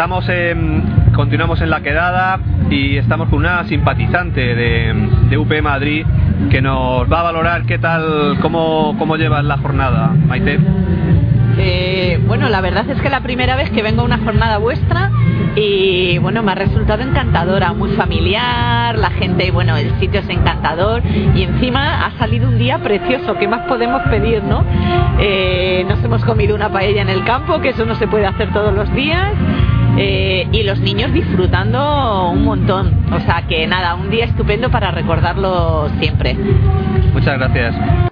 continuamos en la quedada y estamos con una simpatizante de UP Madrid que nos va a valorar qué tal, cómo llevas la jornada, Maite. Bueno, la verdad es que la primera vez que vengo a una jornada vuestra y bueno, me ha resultado encantadora, muy familiar, la gente, bueno, el sitio es encantador y encima ha salido un día precioso. ¿Qué más podemos pedir, no? Nos hemos comido una paella en el campo, que eso no se puede hacer todos los días, y los niños disfrutando un montón. O sea que nada, un día estupendo para recordarlo siempre. Muchas gracias.